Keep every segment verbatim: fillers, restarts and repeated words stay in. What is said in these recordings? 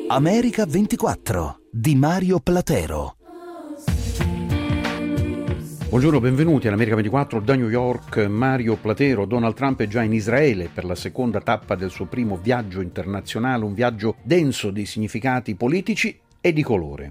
America ventiquattro di Mario Platero. Buongiorno, benvenuti all'America ventiquattro da New York. Mario Platero. Donald Trump è già in Israele per la seconda tappa del suo primo viaggio internazionale, un viaggio denso di significati politici e di colore.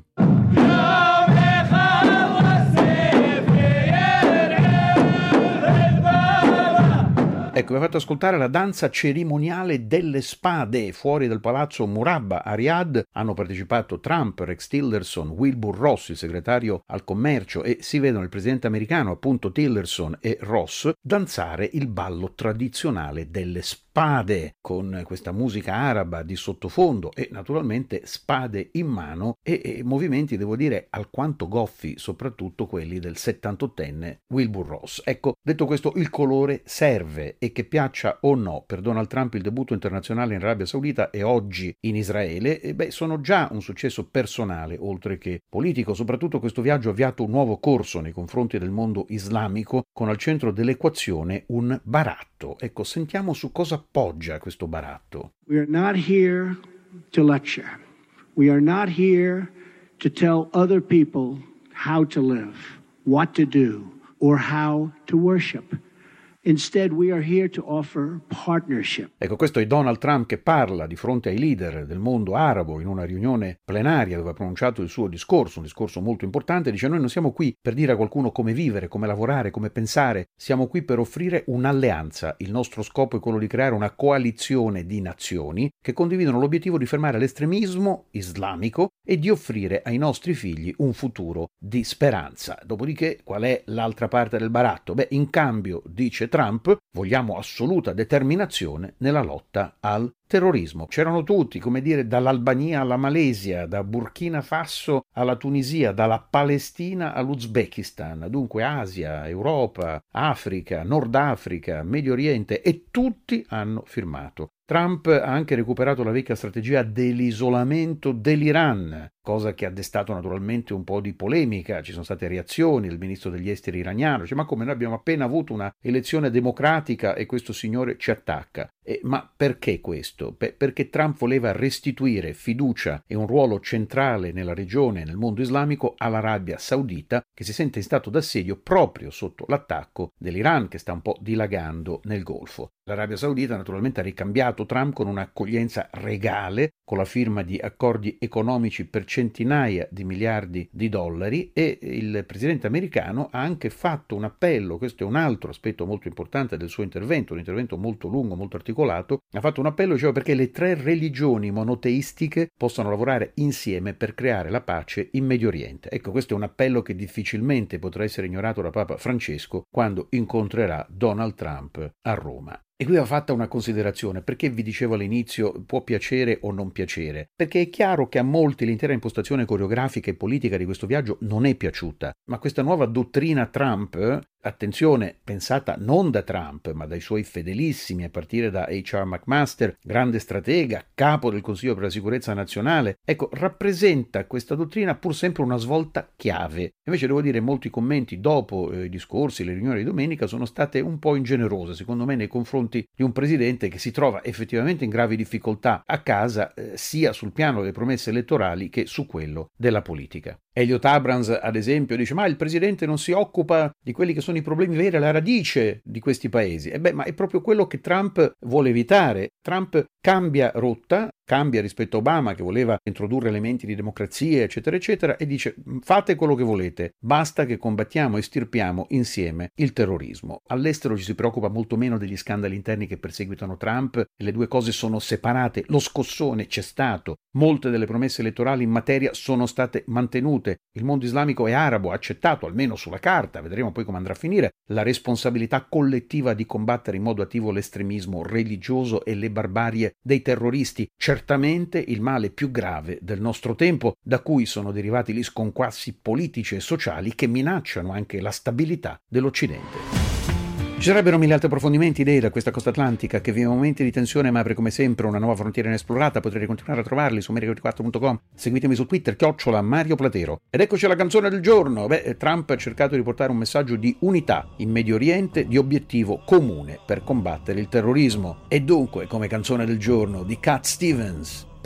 Ecco, vi ho fatto ascoltare la danza cerimoniale delle spade. Fuori dal palazzo Murabba a Riyadh hanno partecipato Trump, Rex Tillerson, Wilbur Ross, il segretario al commercio, e si vedono il presidente americano, appunto Tillerson e Ross, danzare il ballo tradizionale delle spade, con questa musica araba di sottofondo e naturalmente spade in mano e, e movimenti, devo dire, alquanto goffi, soprattutto quelli del settantottenne Wilbur Ross. Ecco, detto questo, il colore serve. E che piaccia o no, per Donald Trump il debutto internazionale in Arabia Saudita e oggi in Israele, e beh, sono già un successo personale, oltre che politico. Soprattutto questo viaggio ha avviato un nuovo corso nei confronti del mondo islamico, con al centro dell'equazione un baratto. Ecco, sentiamo su cosa poggia questo baratto. We are not here to lecture. We are not here to tell other people how to live, what to do, or how to worship. Instead, we are here to offer partnership. Ecco, questo è Donald Trump che parla di fronte ai leader del mondo arabo in una riunione plenaria dove ha pronunciato il suo discorso, un discorso molto importante. Dice: noi non siamo qui per dire a qualcuno come vivere, come lavorare, come pensare, siamo qui per offrire un'alleanza. Il nostro scopo è quello di creare una coalizione di nazioni che condividono l'obiettivo di fermare l'estremismo islamico e di offrire ai nostri figli un futuro di speranza. Dopodiché, qual è l'altra parte del baratto? Beh, in cambio, dice Trump, vogliamo assoluta determinazione nella lotta al terrorismo. C'erano tutti, come dire, dall'Albania alla Malesia, da Burkina Faso alla Tunisia, dalla Palestina all'Uzbekistan, dunque Asia, Europa, Africa, Nord Africa, Medio Oriente, e tutti hanno firmato. Trump ha anche recuperato la vecchia strategia dell'isolamento dell'Iran, cosa che ha destato naturalmente un po' di polemica. Ci sono state reazioni del ministro degli esteri iraniano, dice: ma come, noi abbiamo appena avuto una elezione democratica e questo signore ci attacca. E, ma perché questo? Beh, perché Trump voleva restituire fiducia e un ruolo centrale nella regione e nel mondo islamico all'Arabia Saudita, che si sente in stato d'assedio proprio sotto l'attacco dell'Iran, che sta un po' dilagando nel Golfo. L'Arabia Saudita naturalmente ha ricambiato Trump con un'accoglienza regale, con la firma di accordi economici per centinaia di miliardi di dollari, e il presidente americano ha anche fatto un appello. Questo è un altro aspetto molto importante del suo intervento, un intervento molto lungo, molto articolato. Ha fatto un appello, diceva, perché le tre religioni monoteistiche possano lavorare insieme per creare la pace in Medio Oriente. Ecco, questo è un appello che difficilmente potrà essere ignorato da Papa Francesco quando incontrerà Donald Trump a Roma. E qui va fatta una considerazione, perché vi dicevo all'inizio può piacere o non piacere, perché è chiaro che a molti l'intera impostazione coreografica e politica di questo viaggio non è piaciuta, ma questa nuova dottrina Trump, attenzione, pensata non da Trump ma dai suoi fedelissimi, a partire da H R McMaster, grande stratega, capo del Consiglio per la sicurezza nazionale, ecco, rappresenta questa dottrina pur sempre una svolta chiave. Invece devo dire, molti commenti dopo eh, i discorsi, le riunioni di domenica sono state un po' ingenerose, secondo me, nei confronti di un presidente che si trova effettivamente in gravi difficoltà a casa, eh, sia sul piano delle promesse elettorali che su quello della politica. Elliot Abrams, ad esempio, dice: ma il presidente non si occupa di quelli che sono i problemi veri alla radice di questi paesi. E beh, ma è proprio quello che Trump vuole evitare. Trump cambia rotta, cambia rispetto a Obama, che voleva introdurre elementi di democrazia, eccetera, eccetera, e dice: fate quello che volete, basta che combattiamo e estirpiamo insieme il terrorismo. All'estero ci si preoccupa molto meno degli scandali interni che perseguitano Trump, le due cose sono separate. Lo scossone c'è stato, molte delle promesse elettorali in materia sono state mantenute. Il mondo islamico e arabo ha accettato, almeno sulla carta, vedremo poi come andrà a finire, la responsabilità collettiva di combattere in modo attivo l'estremismo religioso e le barbarie dei terroristi. Certamente il male più grave del nostro tempo, da cui sono derivati gli sconquassi politici e sociali che minacciano anche la stabilità dell'Occidente. Ci sarebbero mille altri approfondimenti, idee da questa costa atlantica che vive momenti di tensione ma apre come sempre una nuova frontiera inesplorata. Potrete continuare a trovarli su America ventiquattro punto com. Seguitemi su Twitter, chiocciola Mario Platero. Ed eccoci alla canzone del giorno. Beh, Trump ha cercato di portare un messaggio di unità in Medio Oriente, di obiettivo comune per combattere il terrorismo. E dunque, come canzone del giorno di Cat Stevens,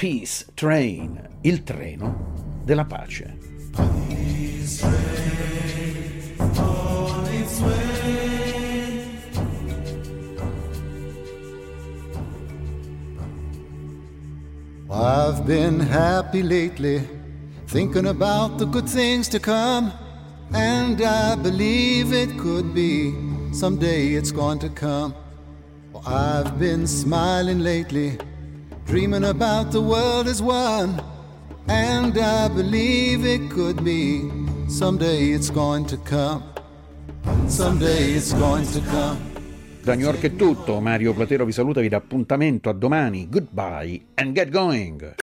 Peace Train, il treno della pace. Peace train on its way. I've been happy lately, thinking about the good things to come, and I believe it could be, someday it's going to come. Well, I've been smiling lately, dreaming about the world as one, and I believe it could be, someday it's going to come, someday it's going to come. Da New York è tutto, Mario Platero vi saluta, vi dà appuntamento a domani. Goodbye and get going!